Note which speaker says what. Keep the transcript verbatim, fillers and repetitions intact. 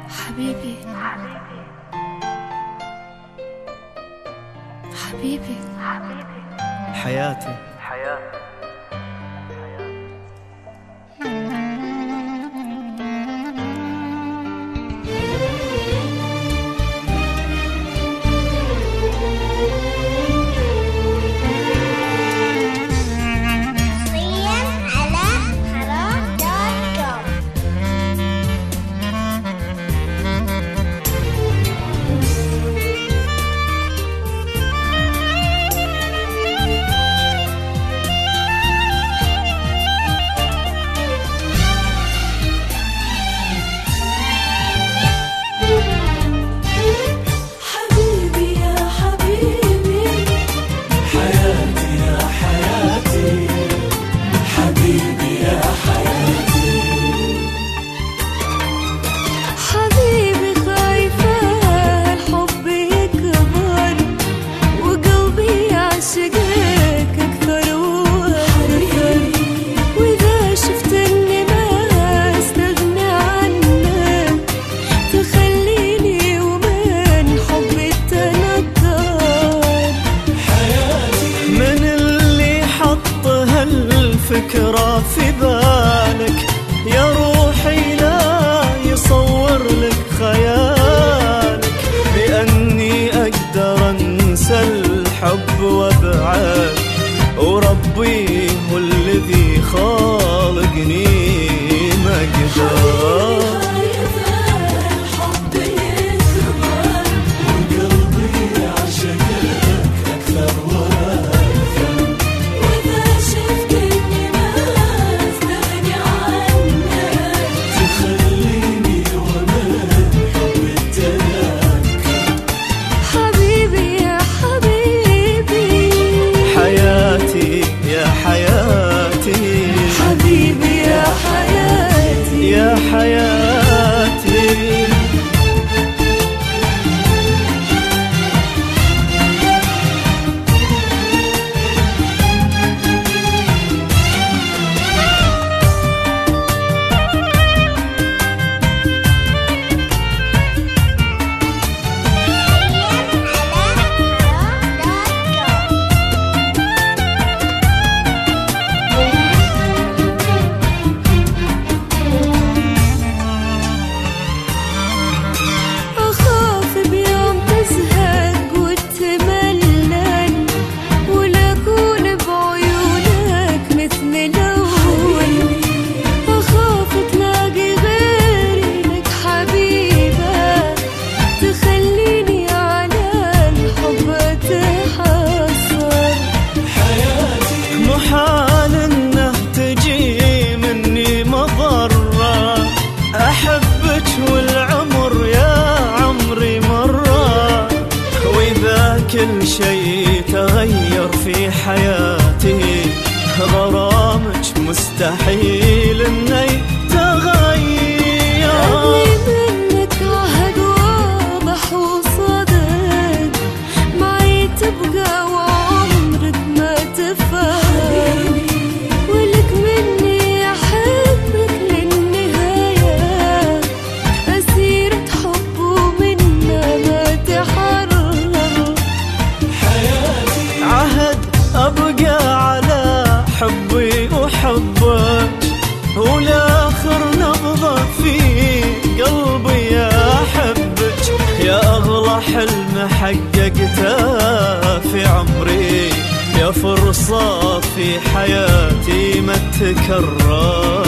Speaker 1: حبيبي حبيبي
Speaker 2: حياتي فكرة في بالك يا روحي لا يصور لك خيالك بأني أقدر أنسى الحب وأبعد وربي هو الذي خالقني ما قدر يا حياتي والعمر يا عمري مرة وإذا كل شيء تغير في حياتي غرامك مستحيل إنه يتغير.
Speaker 1: أبي منك عهد واضح وصدق معي تبقى وعمرك ما تفارق ولك مني أحبك للنهاية أسيرة حب ومنا ما تحرر
Speaker 2: حياتي عهد أبقى على حبي وحبك والآخر نبضة في قلبي يا حبك يا أغلى حلم حققته في عمري يا فرصة في حياتي ما تكرر.